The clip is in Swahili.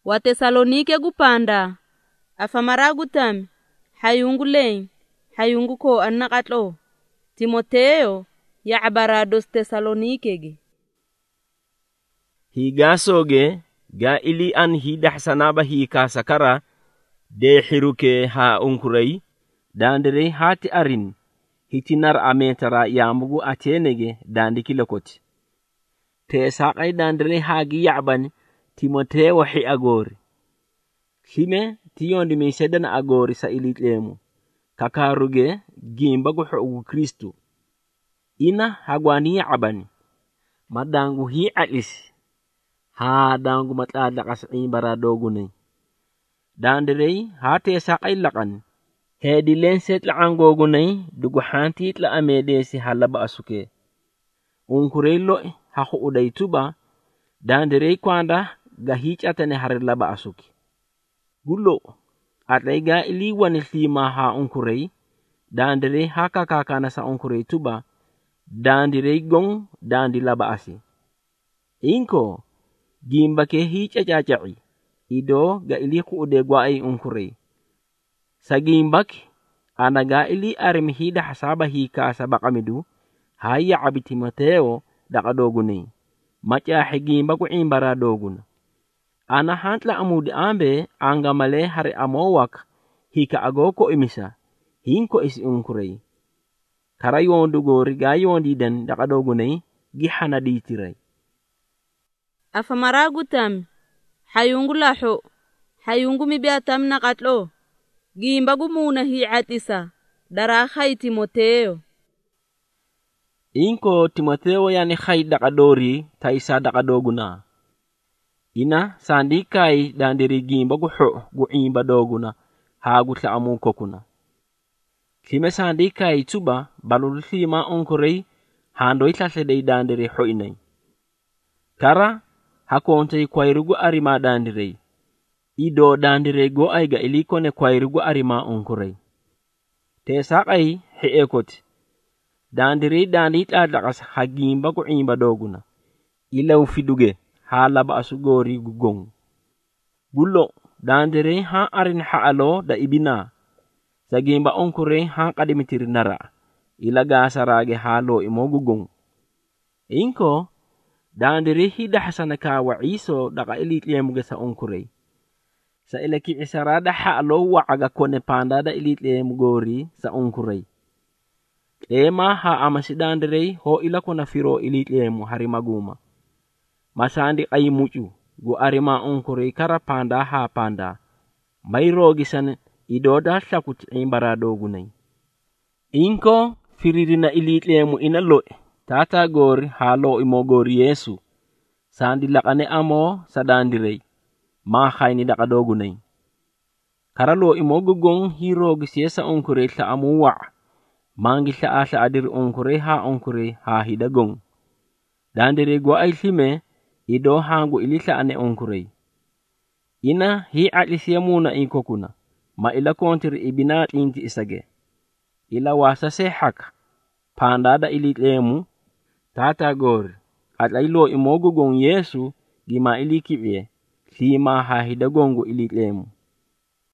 Wa Tesalonike gupanda afamara gutam hayungu len hayungu ko annaqatlo Timoteo ya abarados Tesalonike gi higasoge ga ili an hidahsanaba hikasakara de hiruke ha unkurai dandere hati arin hitinar ametara yamugu atenege dandiki lokoti te saqay dandere hagi yaban Timoteo hi agori hime tiyondi mi sedan agori sa ilitlemu kakaruge gimba go hu Kristo ina hagwani yabani madangu hi alis ha dangu matlada kasai baradogune dandere hate saqay laqan hedi lenset la angogune dugu hantit la amede si halaba asuke unkurelo ha uday tuba dandere kwanda ga hicatane harla ba asuki gullo ataiga ili wani thima ha unkurei dandere haka kakana sa unkurei tuba dandere gong dandi laba asi inko gimba ke hicacacaci ido ga ili kuude gwa ay unkurei sa gimbak anaga ili arimhida hasaba hika sabakamidu haya abi Timoteo daqadogune macha higimba ku imbara doguna ana hantla amudi ambe angamale hari amowak hika agoko imisa hinko isi unkurei karayondu gori gayondi den daqadogune gihana ditirai afamara gutam hayungu laho hayungu mibiatam naqatlo gimba gumuna hi atisa dara khay Timoteo inko Timoteo yani khay daqadori taisa daqadoguna ina sandikai dandiri gimba gu imba doguna hagu tla amu kokuna kime sandikai tuba balul thima onkorei hando itlase dei dandiri hoinai kara hakonte kwairugu arima dandiri ido dandire go aiga ilikone kwairugu arima onkorei te saqai he ekoti dandiri dandit adaqas hagimba gu imba doguna ilaw fiduge hala ba asugori gugong gullo dandere ha arin haalo da ibina sagimba onkure ha qadimitir nara ilaga sarage halo imo gugong inko dandere hida hasanaka wa iso daga ilitlemuge sa onkure sa ilaki isarada haalo wa aga kone panda da ilitlemugori sa onkure ema ha amasidandere ho ilakona firo ilitlemu harimaguma masandi ay mucu go arima onkore kara panda ha panda mayro gisan idoda sakut imbara dogunay inko firirina ilitlemu inalo tata gor halo imogor Yesu sandi lakane amo sadandirey ma khayni daka dogunay karalo imogugong hiro gisiesa onkore sa amuwa mangi sa asa adir onkore ha hidagong dandire go ay sime ido hangu ilisa ane onkurei ina hi atlisiamuna inkokuna ma ila kontir ibina inti isage ila wasa se hak pandada ilitlemu tata gor atlailo imogo gong Yesu gima ilikiwe sima ha hidagongo ilitlemu